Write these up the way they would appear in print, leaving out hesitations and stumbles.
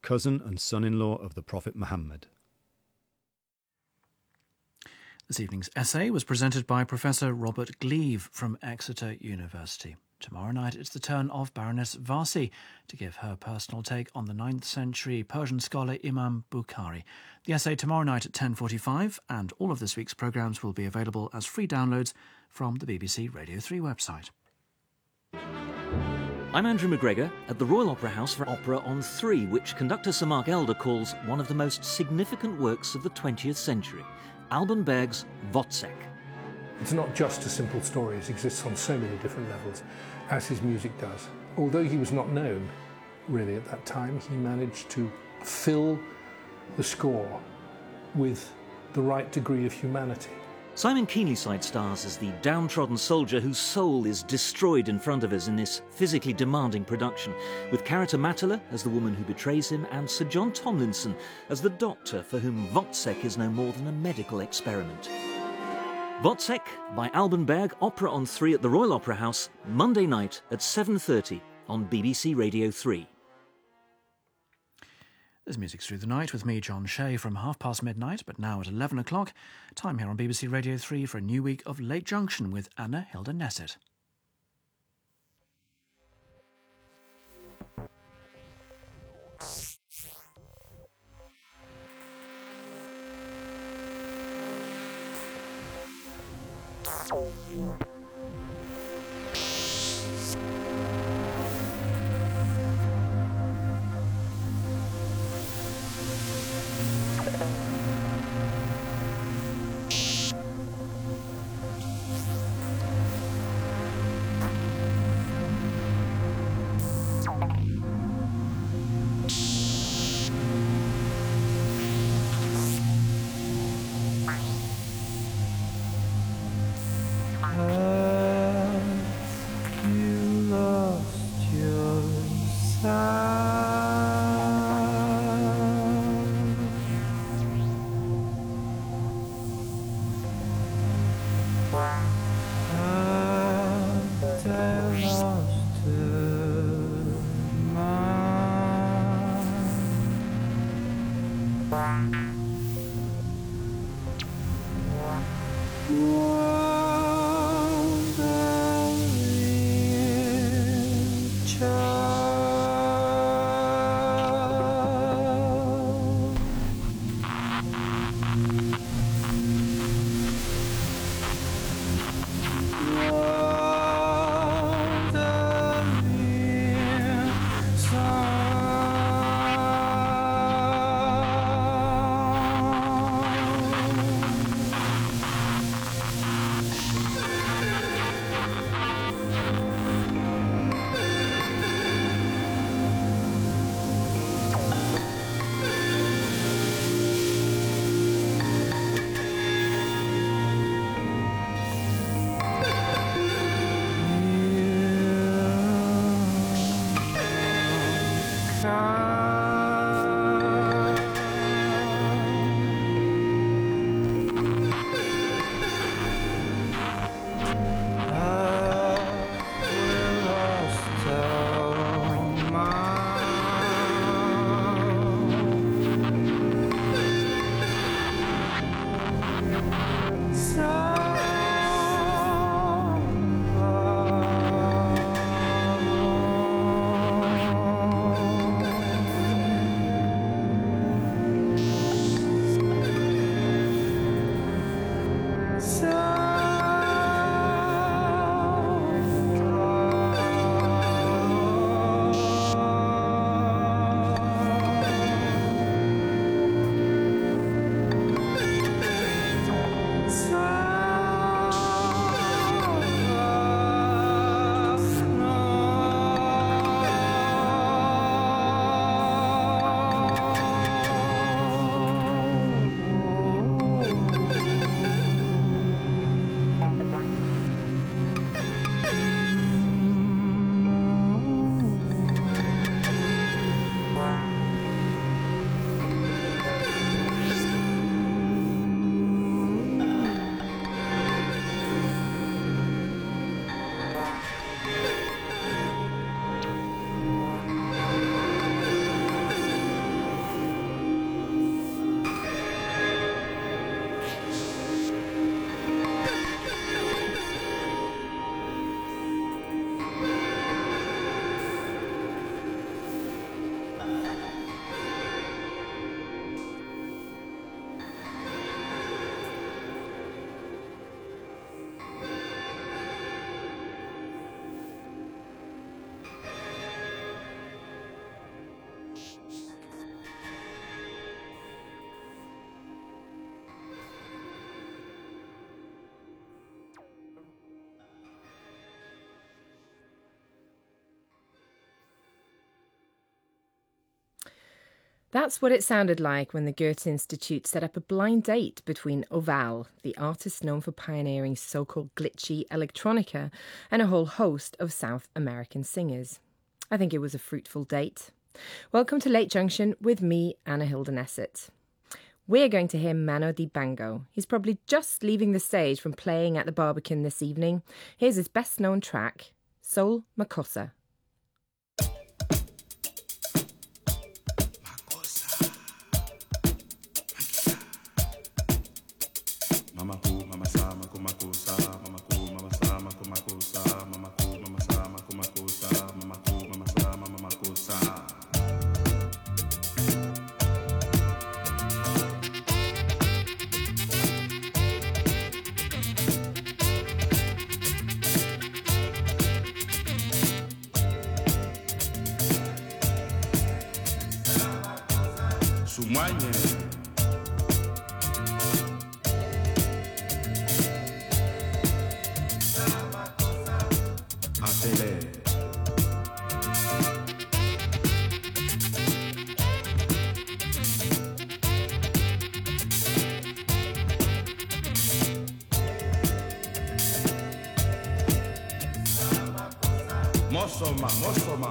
cousin and son-in-law of the Prophet Muhammad. This evening's essay was presented by Professor Robert Gleave from Exeter University. Tomorrow night it's the turn of Baroness Varsi to give her personal take on the 9th century Persian scholar Imam Bukhari. The essay tomorrow night at 10:45, and all of this week's programmes will be available as free downloads from the BBC Radio 3 website. I'm Andrew McGregor at the Royal Opera House for Opera on 3, which conductor Sir Mark Elder calls one of the most significant works of the 20th century, Alban Berg's Wozzeck. It's not just a simple story, it exists on so many different levels, as his music does. Although he was not known, really, at that time, he managed to fill the score with the right degree of humanity. Simon Keenlyside stars as the downtrodden soldier whose soul is destroyed in front of us in this physically demanding production, with Carita Mattala as the woman who betrays him and Sir John Tomlinson as the doctor for whom Wozzeck is no more than a medical experiment. Wozzeck by Alban Berg, Opera on 3 at the Royal Opera House, Monday night at 7:30 on BBC Radio 3. There's Music Through the Night with me, John Shea, from midnight, but now at 11 o'clock. Time here on BBC Radio 3 for a new week of Late Junction with Anna Hilda Nessett. That's what it sounded like when the Goethe Institute set up a blind date between Oval, the artist known for pioneering so-called glitchy electronica, and a whole host of South American singers. I think it was a fruitful date. Welcome to Late Junction with me, Anna Hilda Nessett. We're going to hear Mano Dibango. He's probably just leaving the stage from playing at the Barbican this evening. Here's his best-known track, Soul Makossa. Mosoma.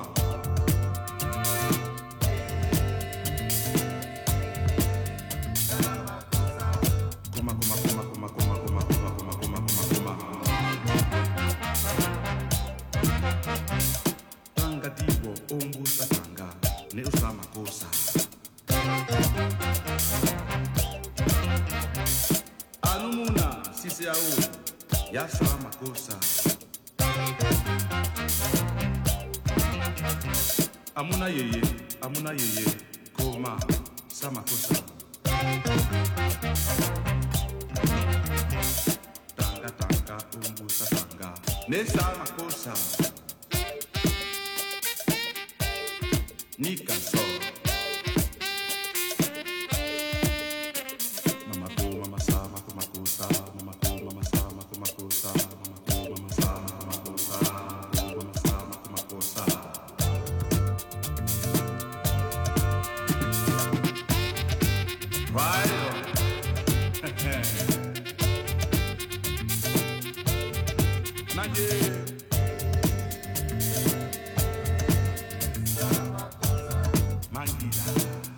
Tanga dibo ongu satanga ne usama kosa. Alumuna sisi au ya sama kosa. Amuna yeye, koma, samakosa. Tanga, umbusa tanga, ne samakosa. Nika so. Mama ko, mama sama, kumakosa. Mama ko, mama sama, kumakosa. Mama ko, mama sama, kumakosa. Mama sama, kumakosa. Right on. Mangida.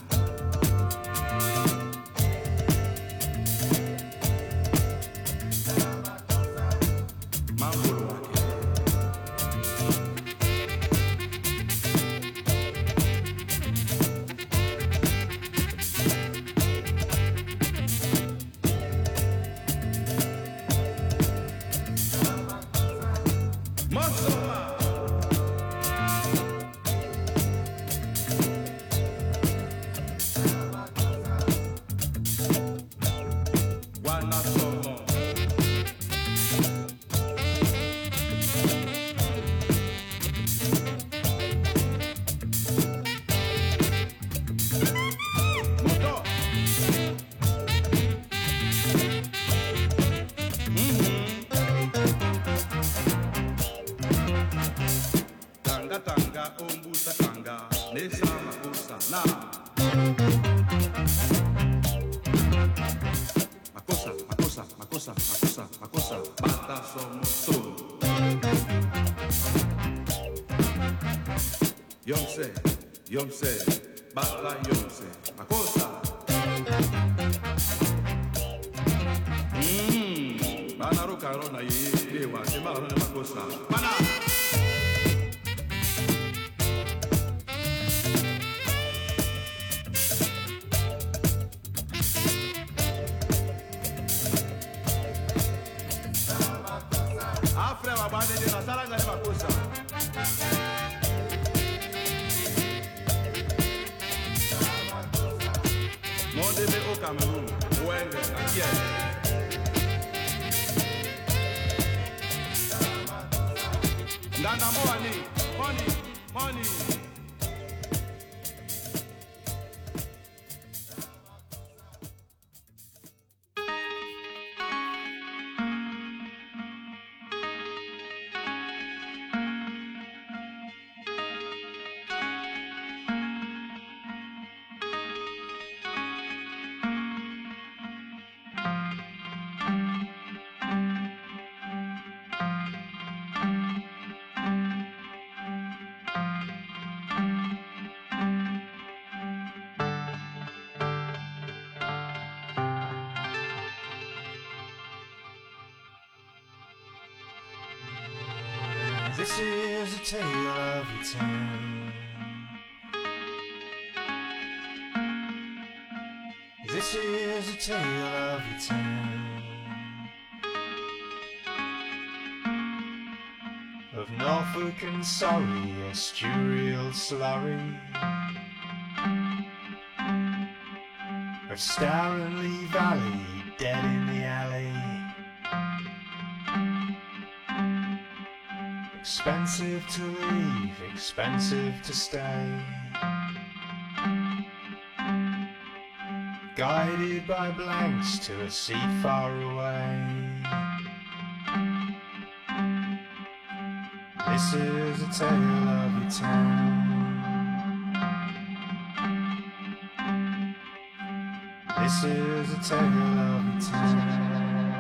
Tanga, umbusa tanga, nesa makosa na. Makosa, bata somos todos. Yomse, bata yomse, makosa. Bana roka rona ye, dewa, sema rona makosa. Bana. Mondebe au Cameroun, Wenge, Akiel. Ndana money. This is a tale of a town. This is a tale of a town. Of Norfolk and Surrey, estuarial slurry. Of Stour and Lee Valley, dead in the alley. Expensive to leave, expensive to stay. Guided by blanks to a seat far away. This is a tale of a town. This is a tale of a town.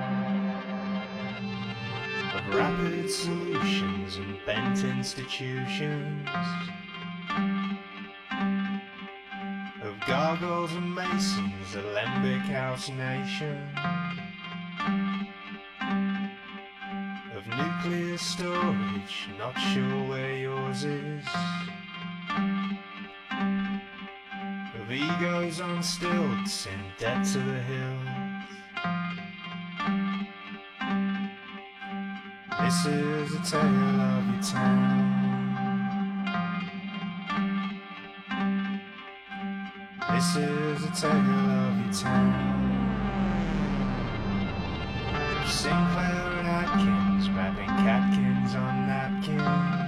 Of rapid solutions and bent institutions. Of gargoyles and masons, a lembic house nation. Of nuclear storage, not sure where yours is. Of egos on stilts, in debt to the hills. This is a tale of a town. This is a tale of a town. Of Sinclair and Atkins, wrapping catkins on napkins.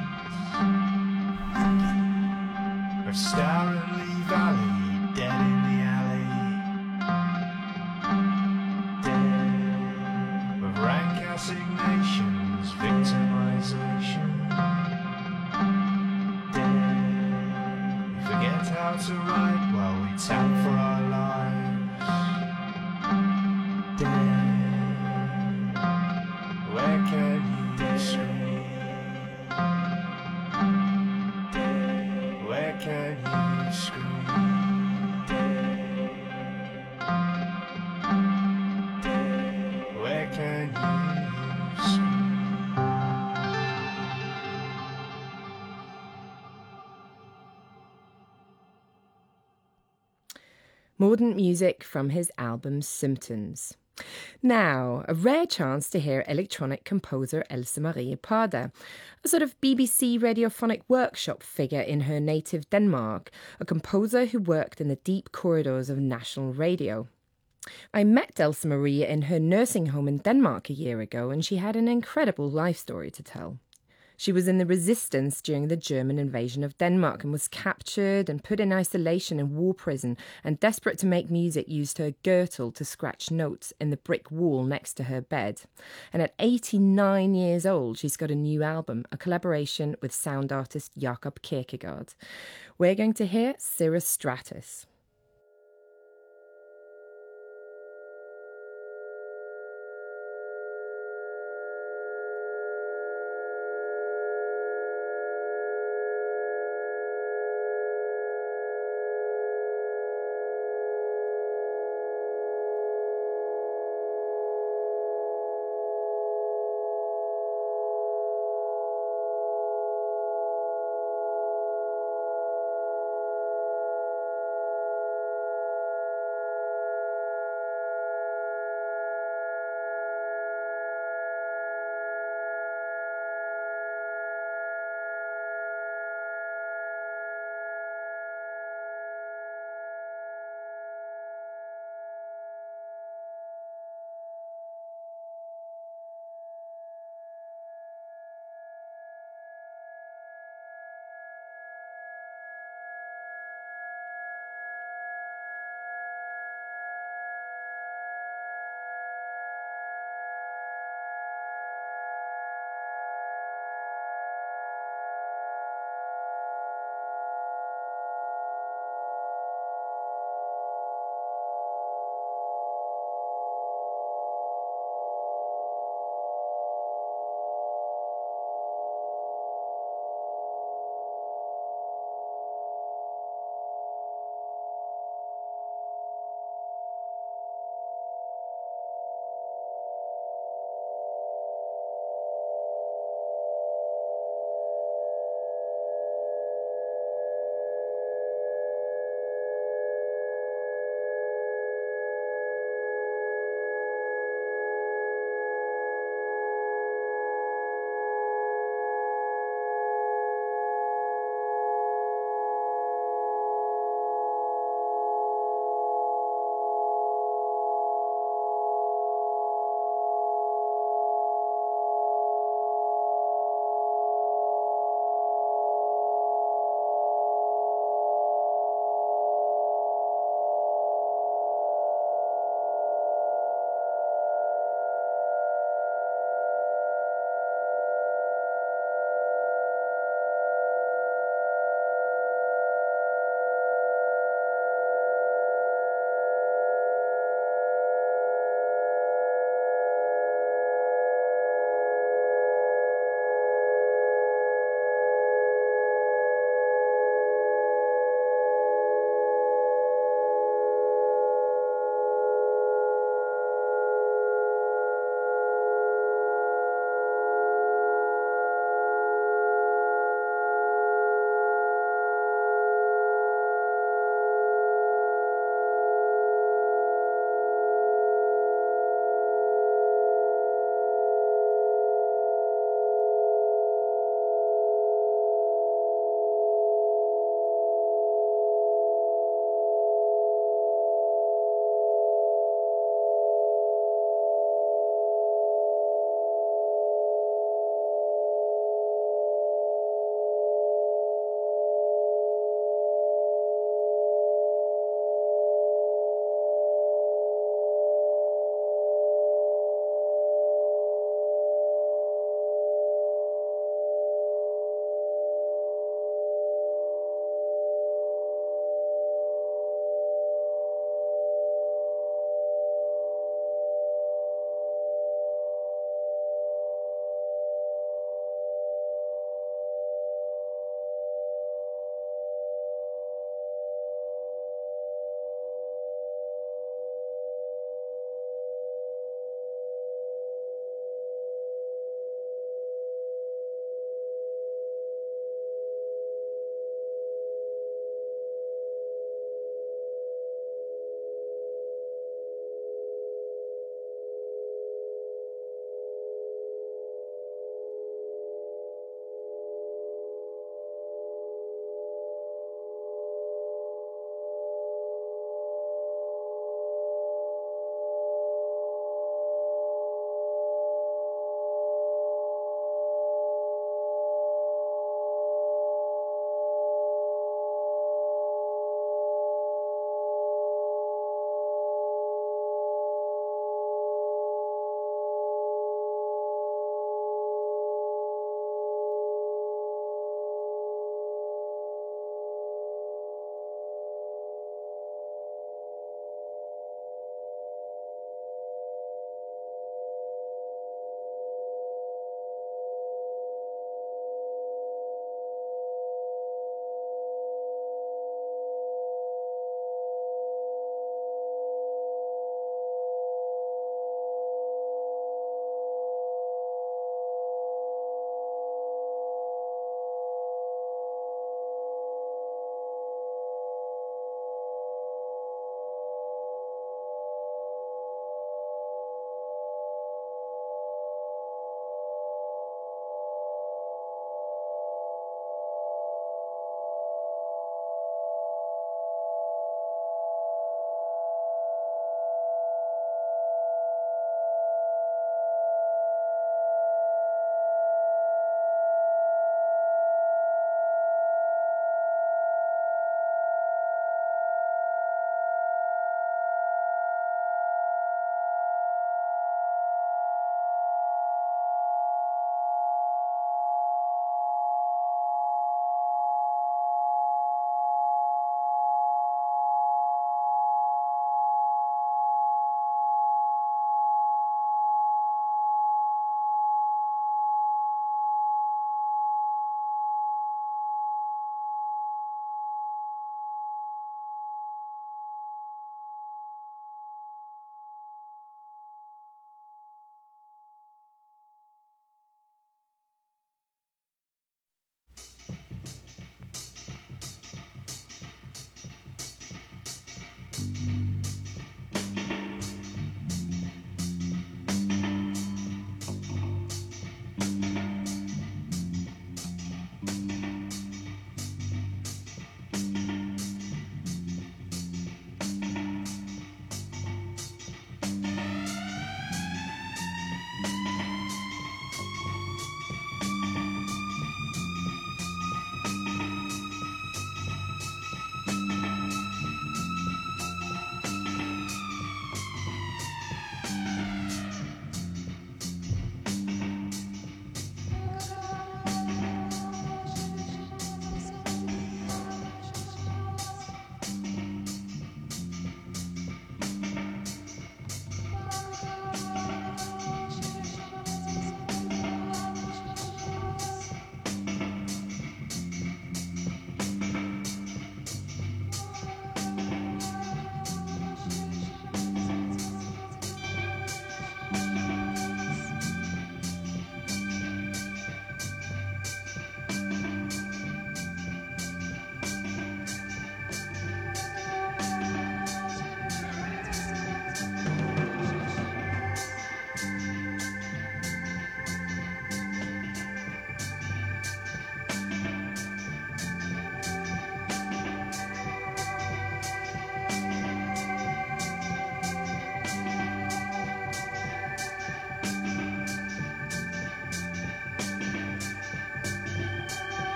Of Stour and Lee Valley, dead in the alley. Dead. Of rank assignations, victimization. Dead. Forget how to write while we tap for our lives. Dead. Where can you scream? Dead. Where can you scream? Dead. Dead. Where can you scream? Mordant music from his album Symptoms. Now, a rare chance to hear electronic composer Else Marie Pader, a sort of BBC radiophonic workshop figure in her native Denmark, a composer who worked in the deep corridors of national radio. I met Else Marie in her nursing home in Denmark a year ago, and she had an incredible life story to tell. She was in the resistance during the German invasion of Denmark and was captured and put in isolation in war prison, and desperate to make music used her girdle to scratch notes in the brick wall next to her bed. And at 89 years old, she's got a new album, a collaboration with sound artist Jakob Kierkegaard. We're going to hear Cirrus Stratus.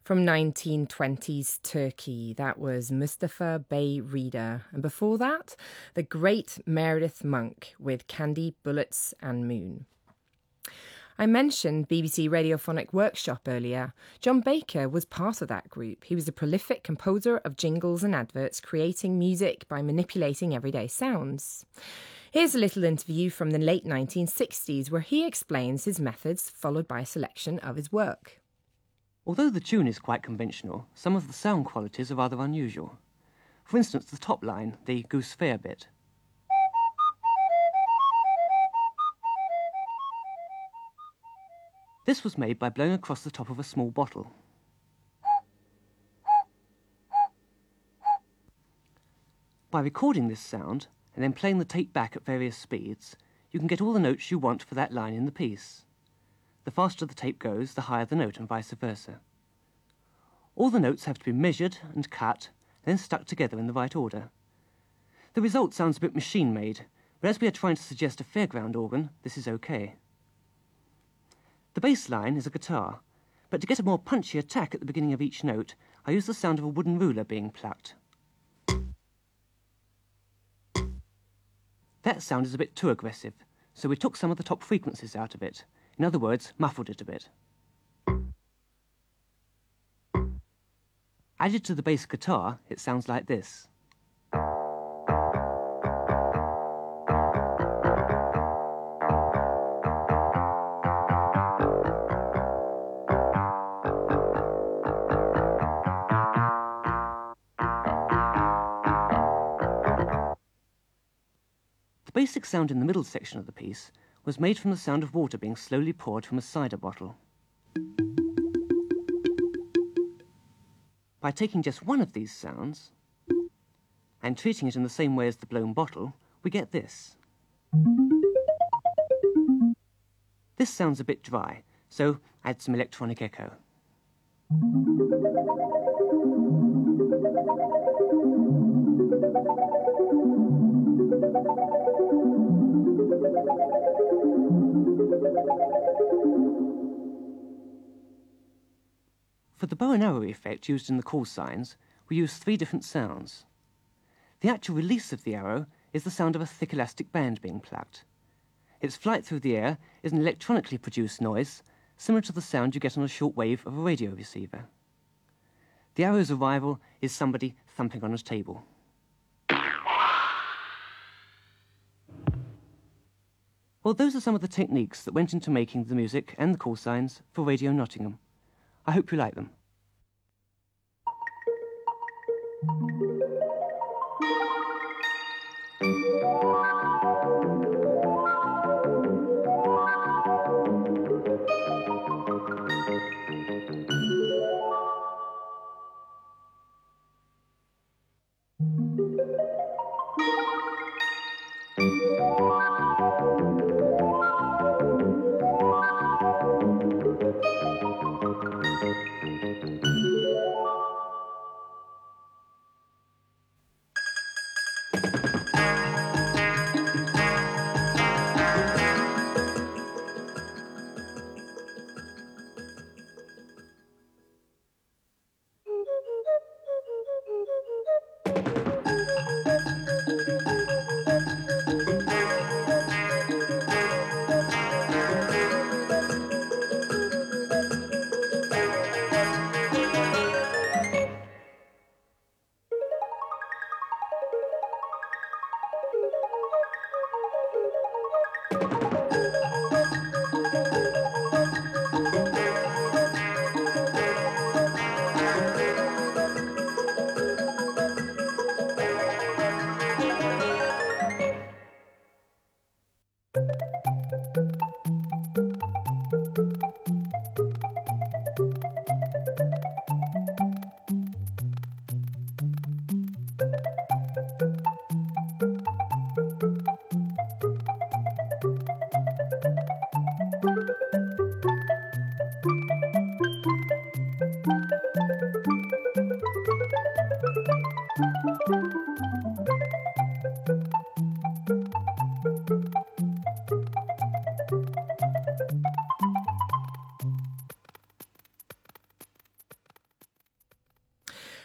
From 1920s Turkey, that was Mustafa Bey Reader. And before that, the great Meredith Monk with Candy, Bullets and Moon. I mentioned BBC Radiophonic Workshop earlier. John Baker was part of that group. He was a prolific composer of jingles and adverts, creating music by manipulating everyday sounds. Here's a little interview from the late 1960s where he explains his methods, followed by a selection of his work. Although the tune is quite conventional, some of the sound qualities are rather unusual. For instance, the top line, the Goose Fair bit. This was made by blowing across the top of a small bottle. By recording this sound, and then playing the tape back at various speeds, you can get all the notes you want for that line in the piece. The faster the tape goes, the higher the note, and vice versa. All the notes have to be measured and cut, and then stuck together in the right order. The result sounds a bit machine-made, but as we are trying to suggest a fairground organ, this is okay. The bass line is a guitar, but to get a more punchy attack at the beginning of each note, I use the sound of a wooden ruler being plucked. That sound is a bit too aggressive, so we took some of the top frequencies out of it. In other words, muffled it a bit. Added to the bass guitar, it sounds like this. The basic sound in the middle section of the piece was made from the sound of water being slowly poured from a cider bottle. By taking just one of these sounds and treating it in the same way as the blown bottle, we get this. This sounds a bit dry, so add some electronic echo. For the bow and arrow effect used in the call signs, we use 3 different sounds. The actual release of the arrow is the sound of a thick elastic band being plucked. Its flight through the air is an electronically produced noise, similar to the sound you get on a short wave of a radio receiver. The arrow's arrival is somebody thumping on a table. Well, those are some of the techniques that went into making the music and the call signs for Radio Nottingham. I hope you like them.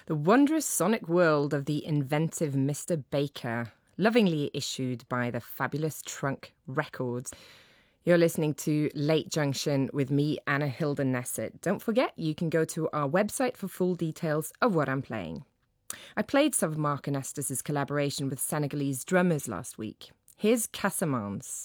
The Wondrous Sonic World of the Inventive Mr. Baker, lovingly issued by the fabulous Trunk Records. You're listening to Late Junction with me, Anna Hilda Nesset. Don't forget, you can go to our website for full details of what I'm playing. I played some of Mark Anastas's collaboration with Senegalese drummers last week. Here's Casamance.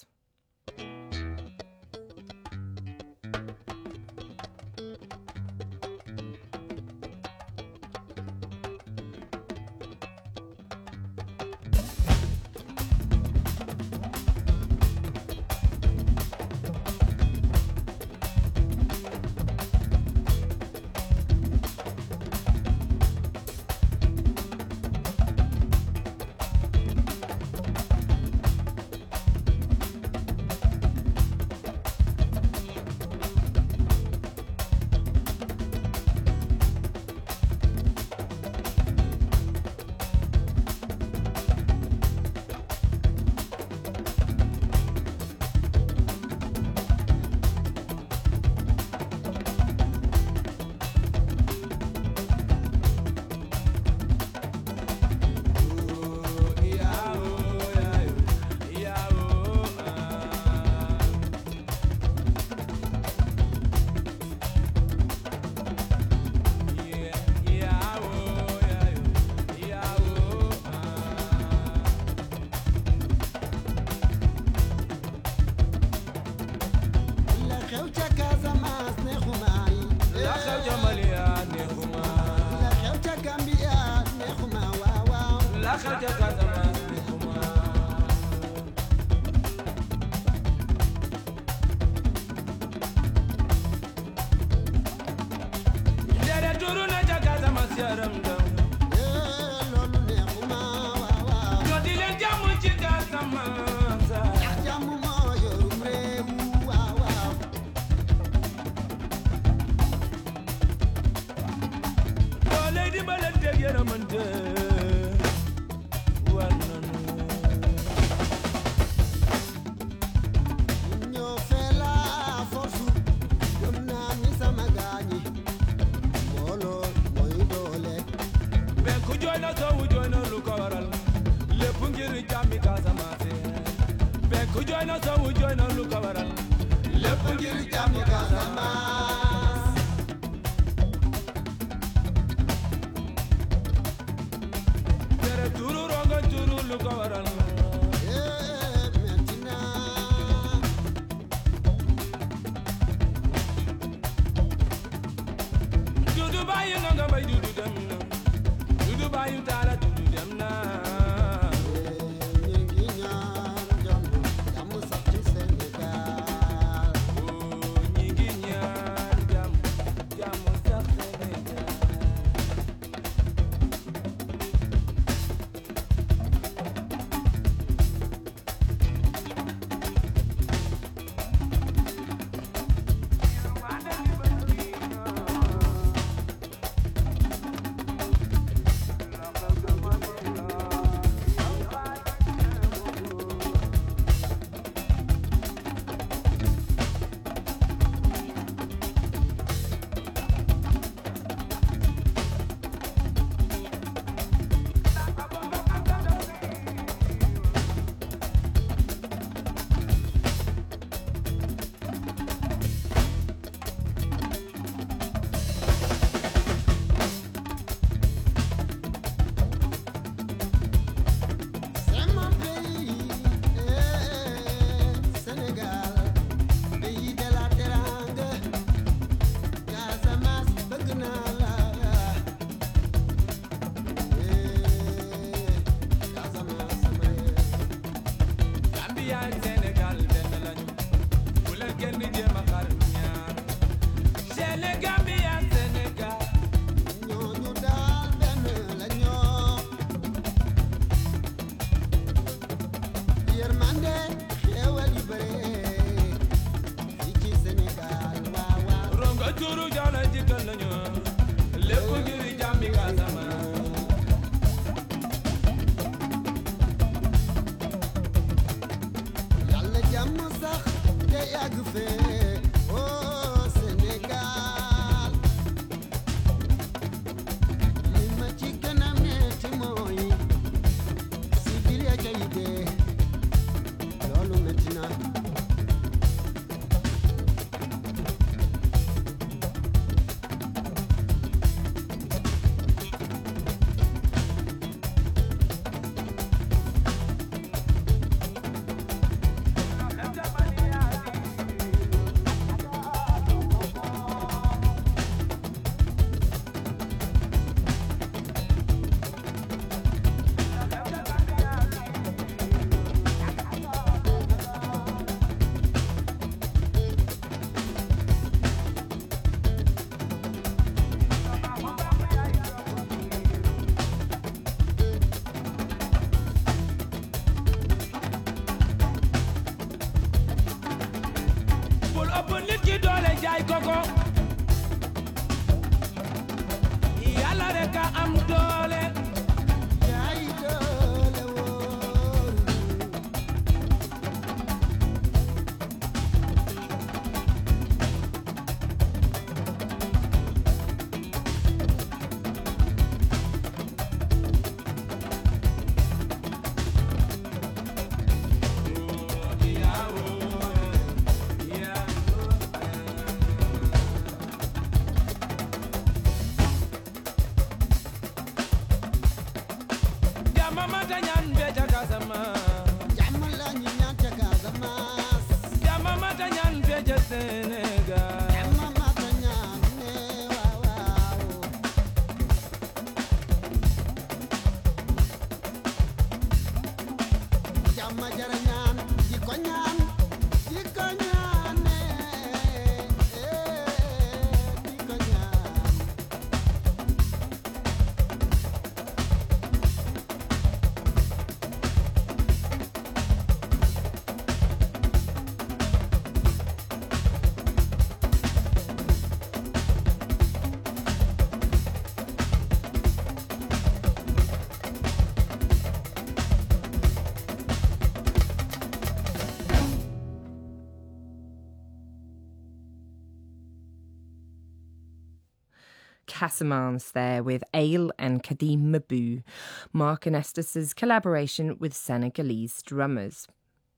Casamance there with Ale and Kadim Mabou, Mark and Estes' collaboration with Senegalese drummers.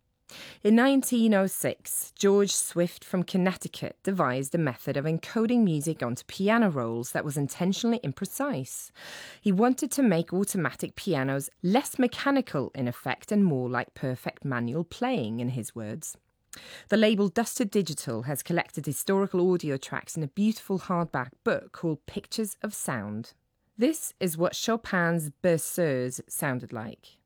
In 1906, George Swift from Connecticut devised a method of encoding music onto piano rolls that was intentionally imprecise. He wanted to make automatic pianos less mechanical in effect and more like perfect manual playing, in his words. The label Dusted Digital has collected historical audio tracks in a beautiful hardback book called Pictures of Sound. This is what Chopin's Berceuse sounded like.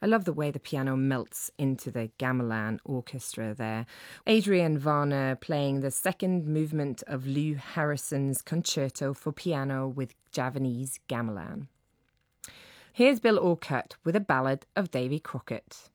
I love the way the piano melts into the gamelan orchestra there. Adrian Varner playing the second movement of Lou Harrison's Concerto for Piano with Javanese Gamelan. Here's Bill Orcutt with a ballad of Davy Crockett.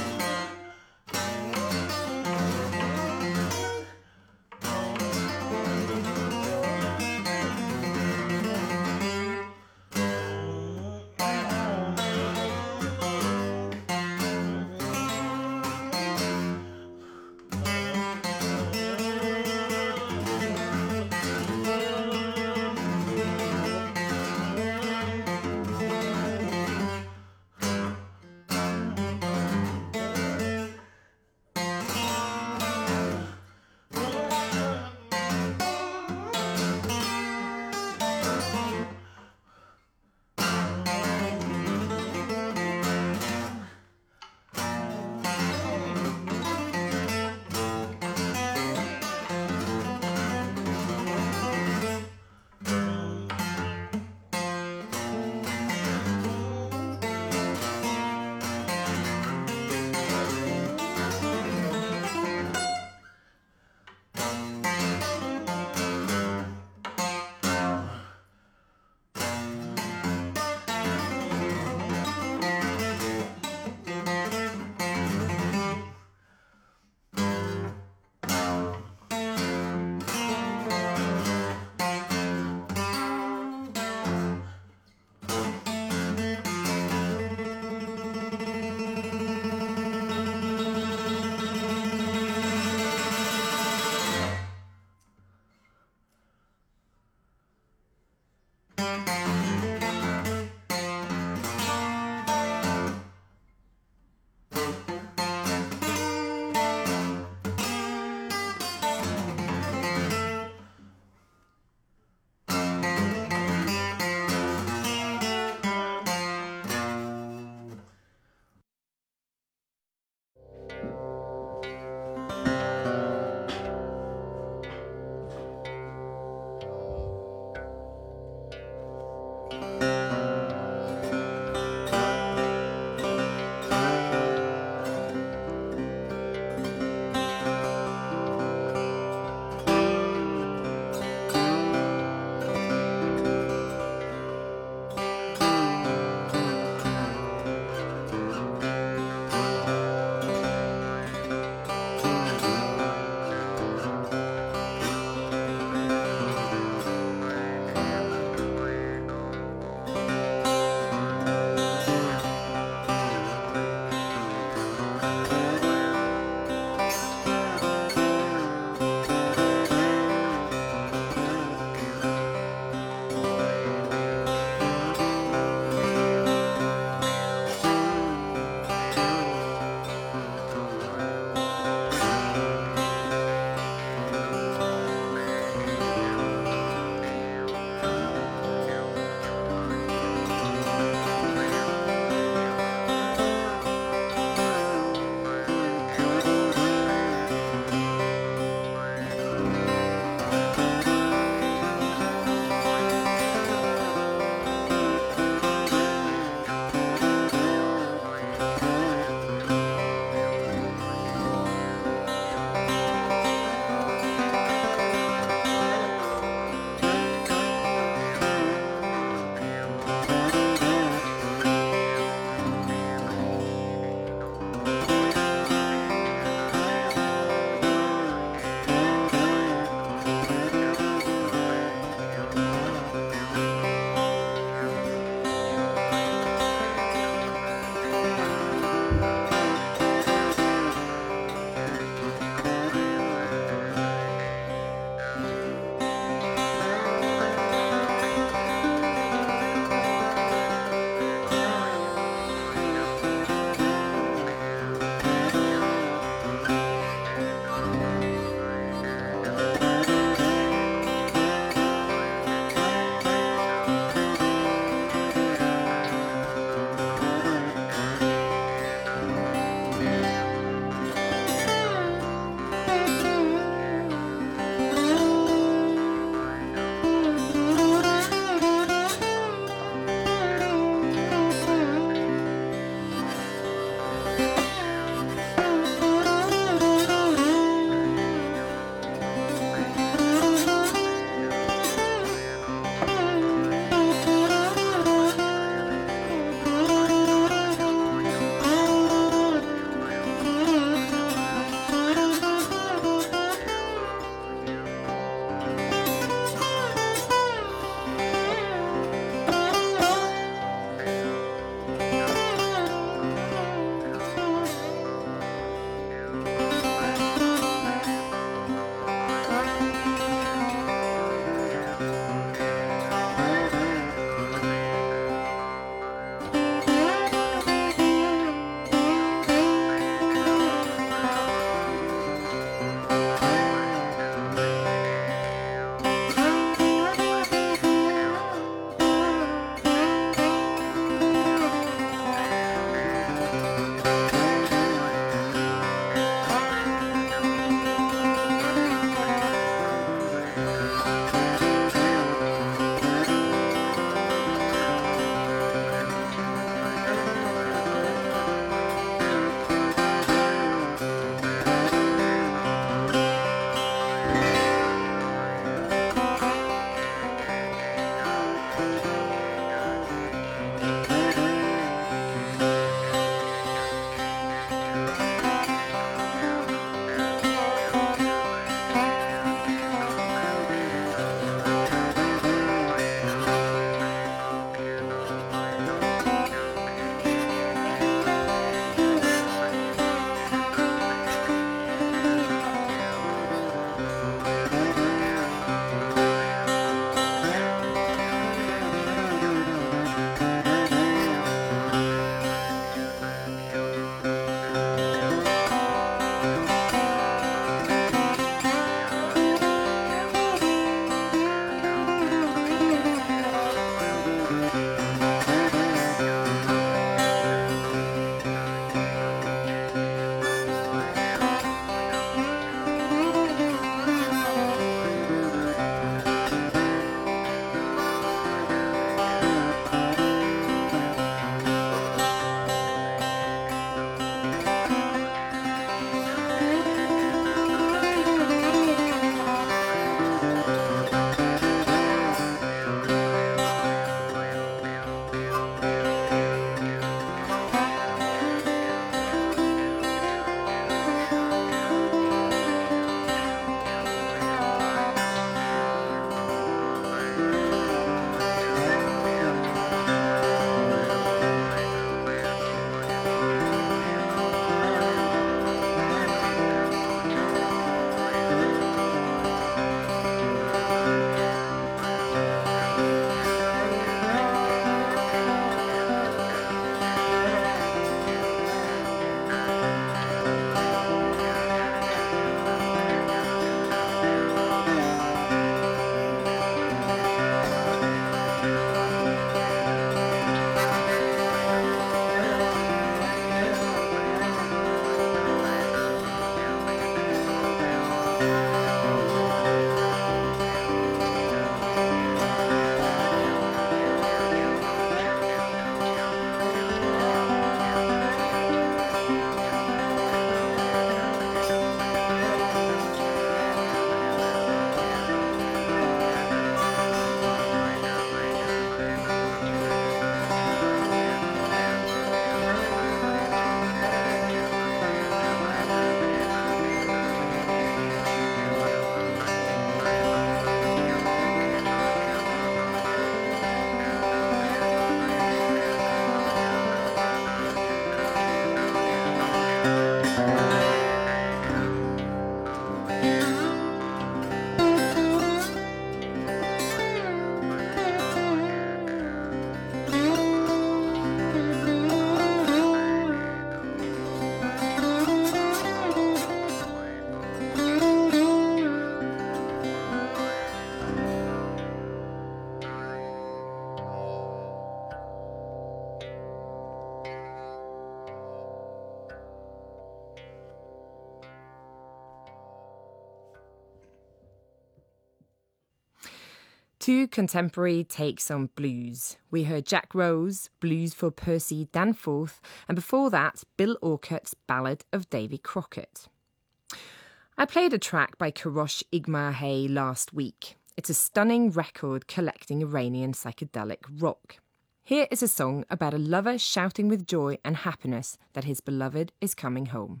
Two contemporary takes on blues. We heard Jack Rose, Blues for Percy Danforth, and before that, Bill Orcutt's Ballad of Davy Crockett. I played a track by Karosh Igmahe last week. It's a stunning record collecting Iranian psychedelic rock. Here is a song about a lover shouting with joy and happiness that his beloved is coming home.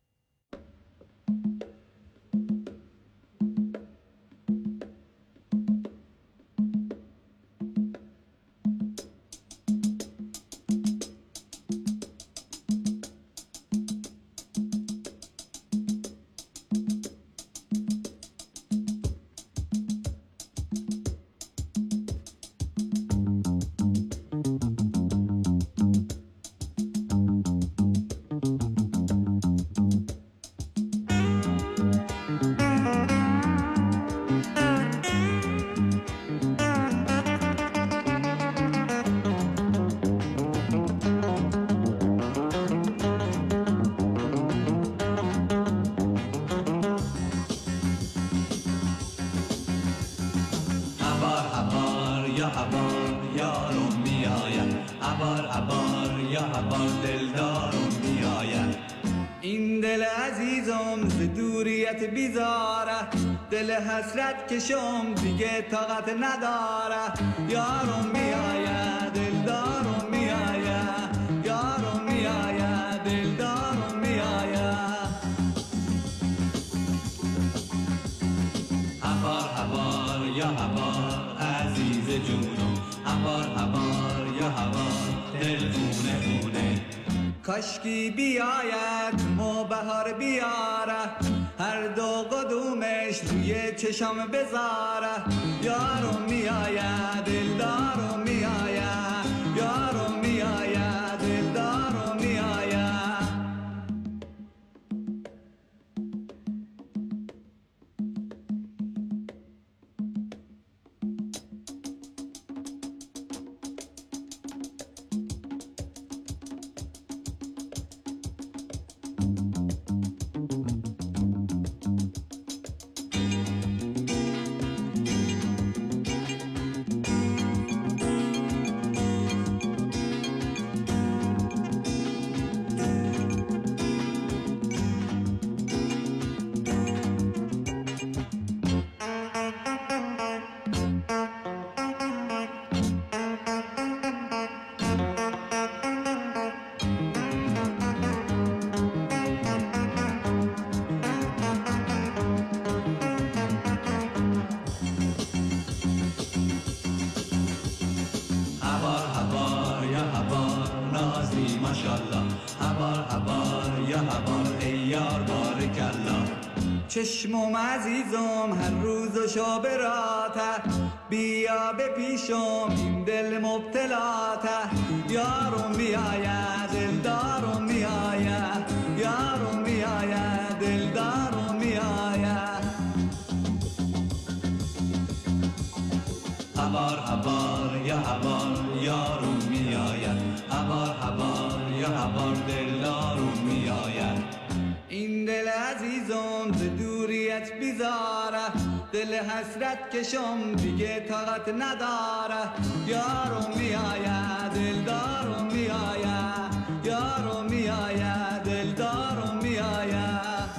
حسرت کشم دیگه طاقت نداره یارم میآید دلدارم میآید یارم میآید دلدارم میآید هوار یا هوار عزیز جونم هوار یا هوار دل خونه خونه کاشکی بیاید مو بهار بیاره هر دو قدومش روی چشم بذاره یارم میآید دلدارم میآید یارم میآید دلدارم میآید چشمم عزیزم هر روز و شب راته بیا به پیشم این دل مبتلاته یارم میآید دلدارم میآید یارم میآید دلدارم میآید هوار یا هوار یارم میآید هوار یا هوار دلدارم میآید این دل عزیزم ز دوریت بیزاره دل حسرت کشم دیگه طاقت نداره یارم میآید دلدارم میآید یارم میآید دلدارم میآید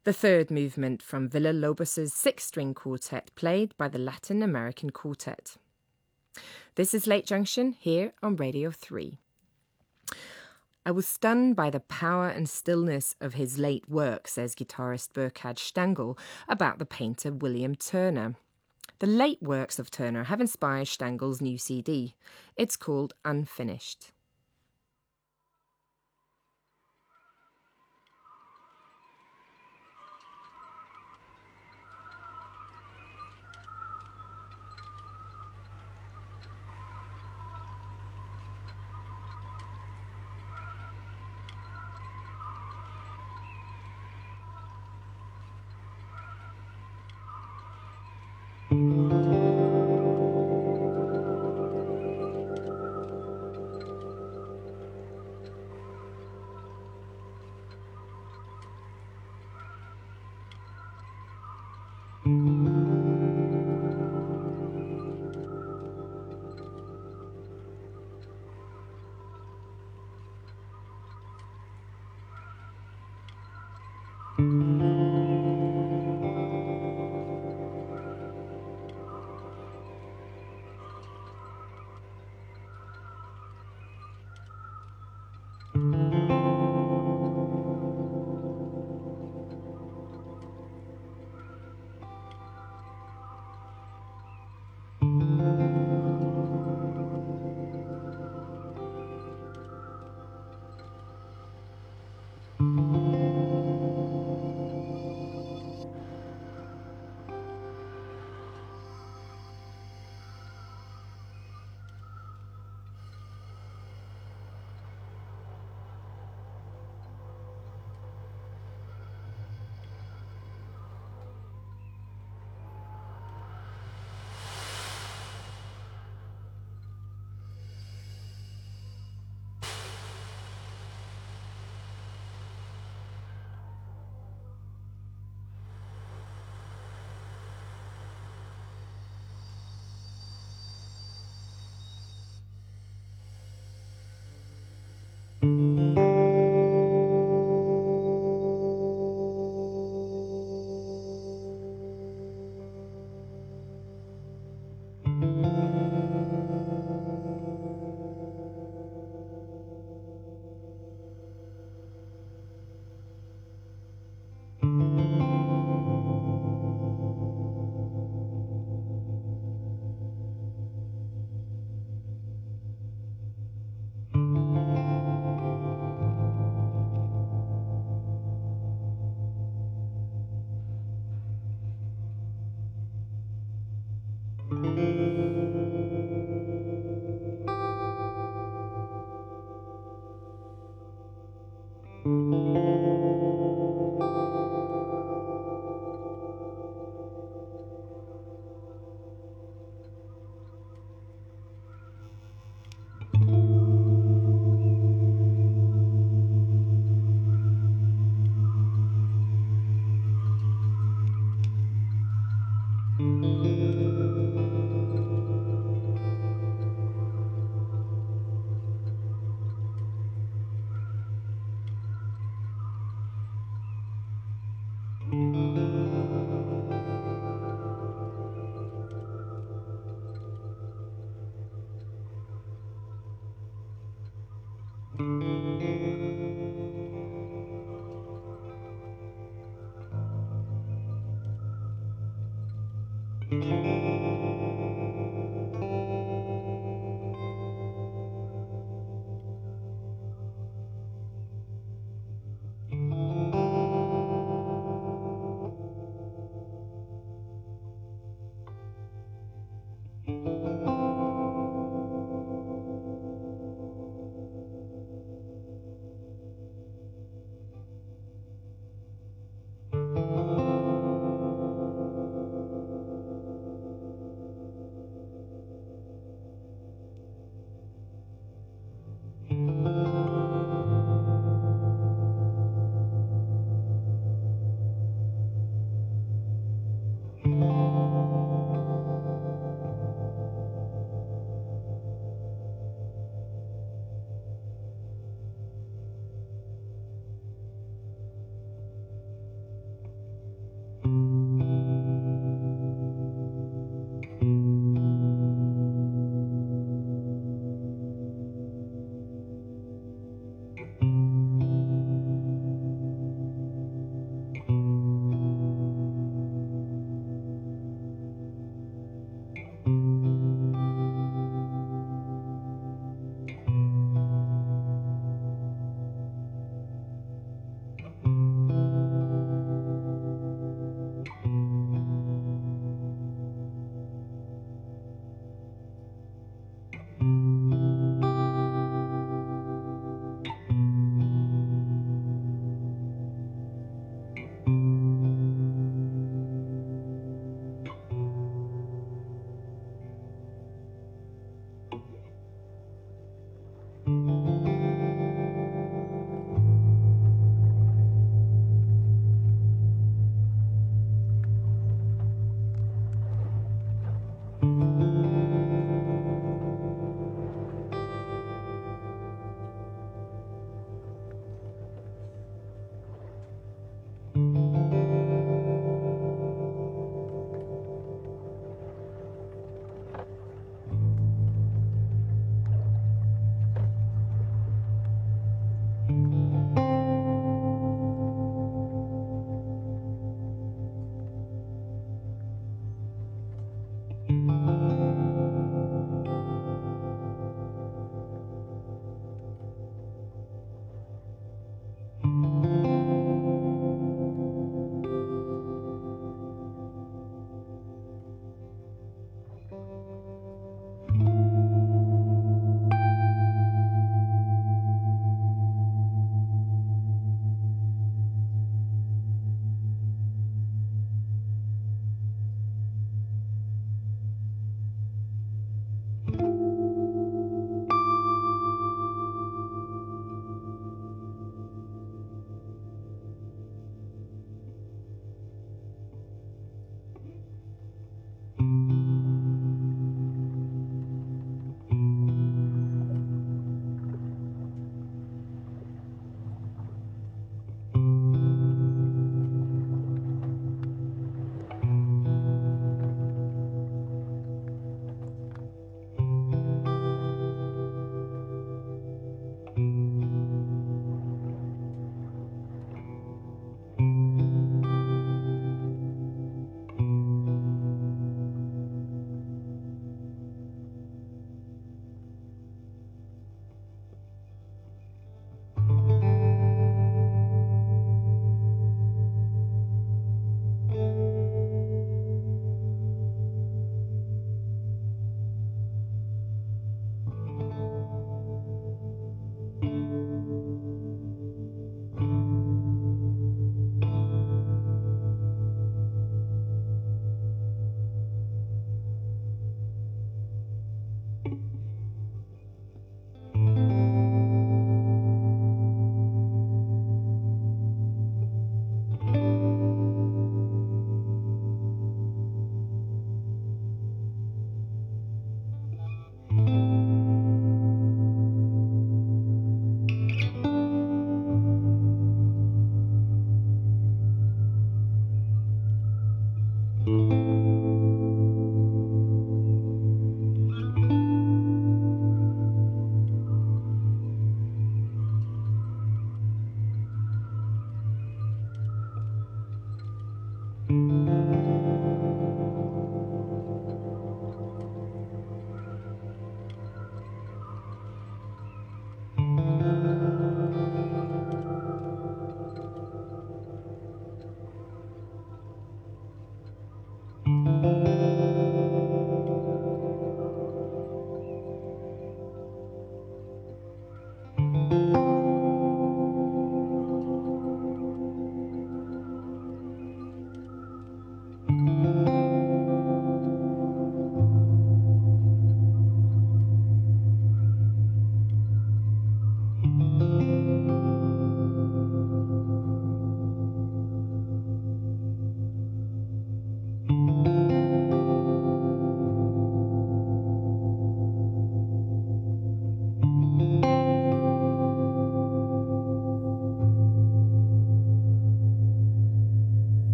the third movement from Villa-Lobos's six-string quartet played by the Latin American Quartet. This is Late Junction here on Radio 3. I was stunned by the power and stillness of his late work, says guitarist Burkhard Stangl about the painter William Turner. The late works of Turner have inspired Stangl's new CD. It's called Unfinished.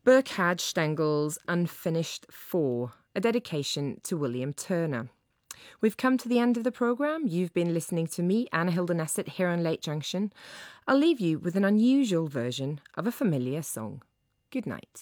Burkhard Stengel's Unfinished Four, a dedication to William Turner. We've come to the end of the programme. You've been listening to me, Anna Hilda Nessett, here on Late Junction. I'll leave you with an unusual version of a familiar song. Good night.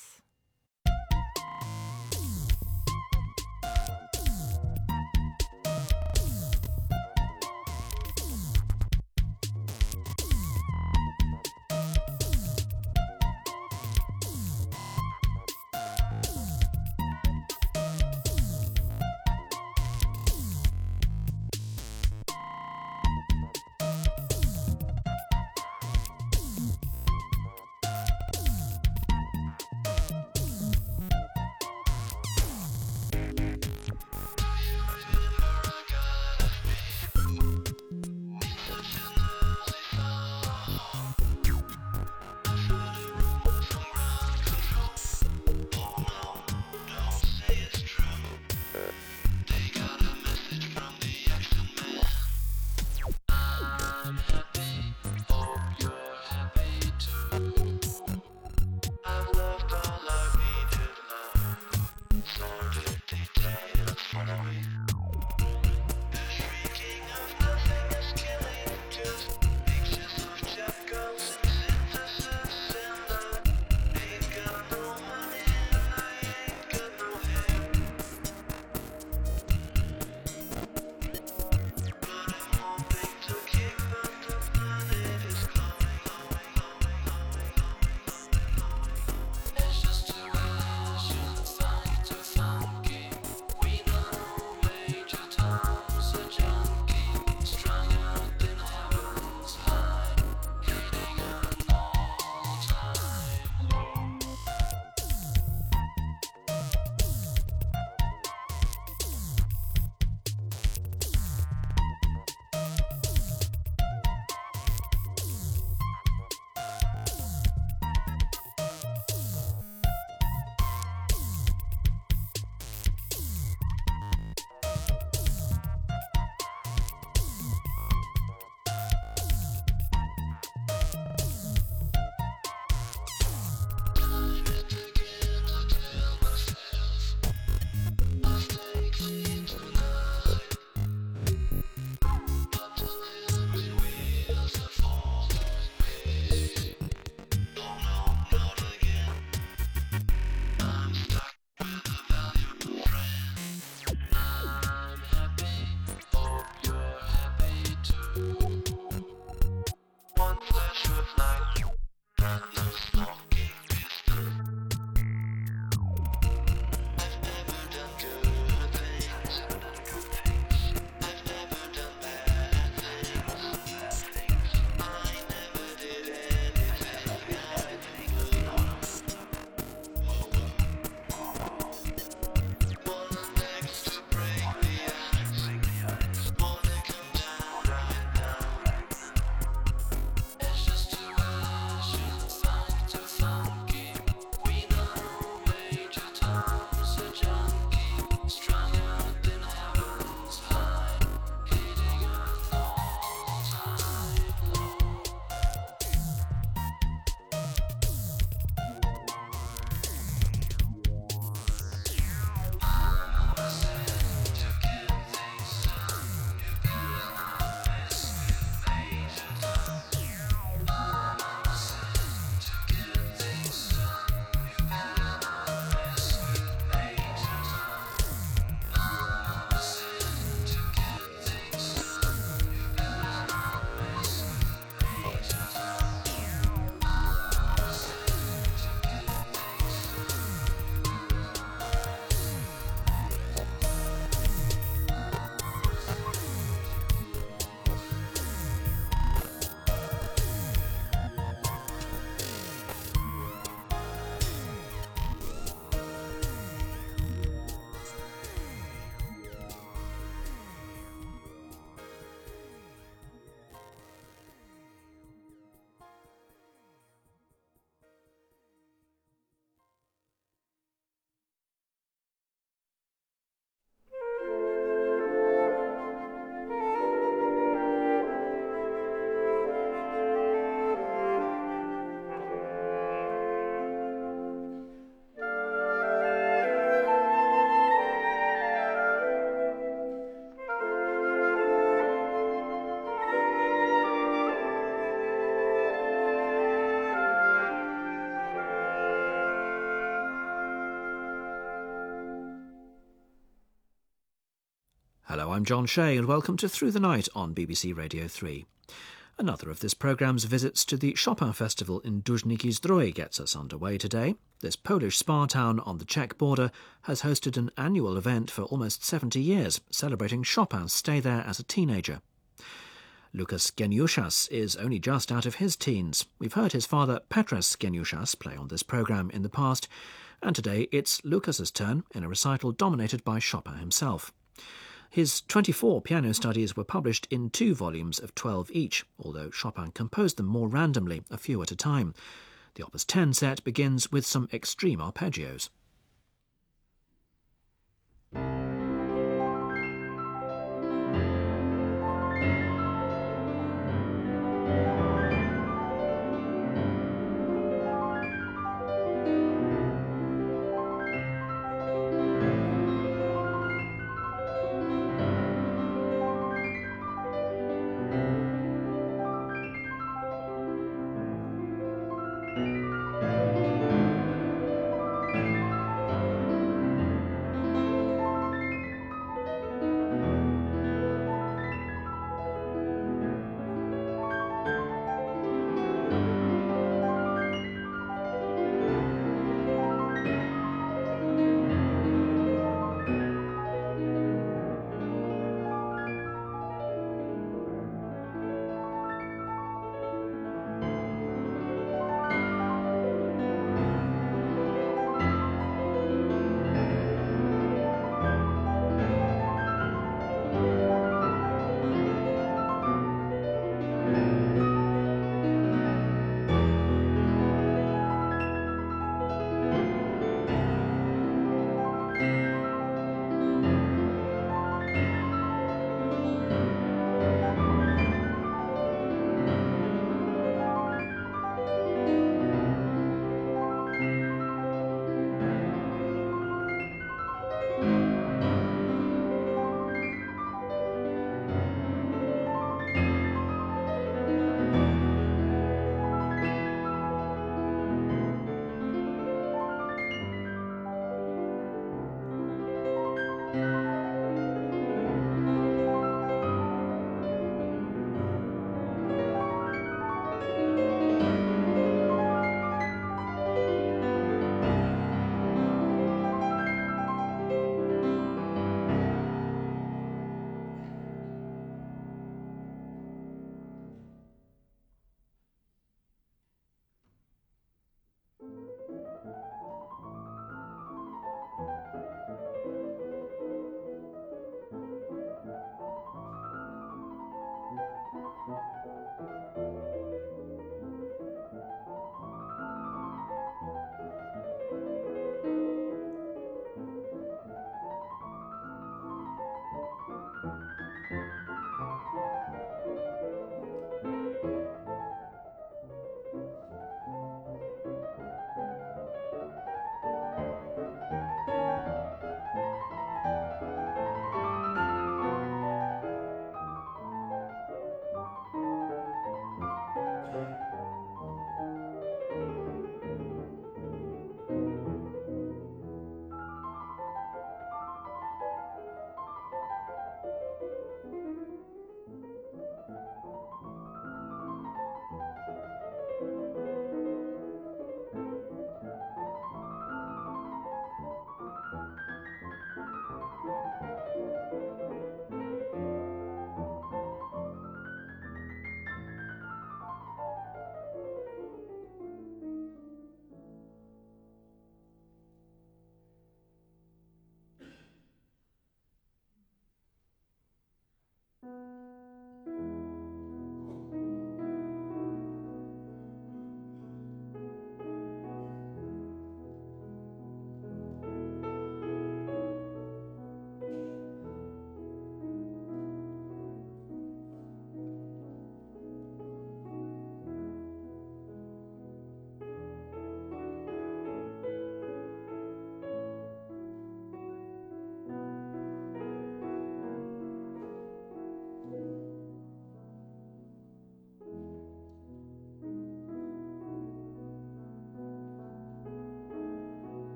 Hello, I'm John Shea and welcome to Through the Night on BBC Radio 3. Another of this programme's visits to the Chopin Festival in Duzhniki Zdrój gets us underway today. This Polish spa town on the Czech border has hosted an annual event for almost 70 years, celebrating Chopin's stay there as a teenager. Lukas Geniushas is only just out of his teens. We've heard his father Petras Geniushas play on this programme in the past, and today it's Lukas's turn in a recital dominated by Chopin himself. His 24 piano studies were published in 2 volumes of 12 each, although Chopin composed them more randomly, a few at a time. The Opus 10 set begins with some extreme arpeggios.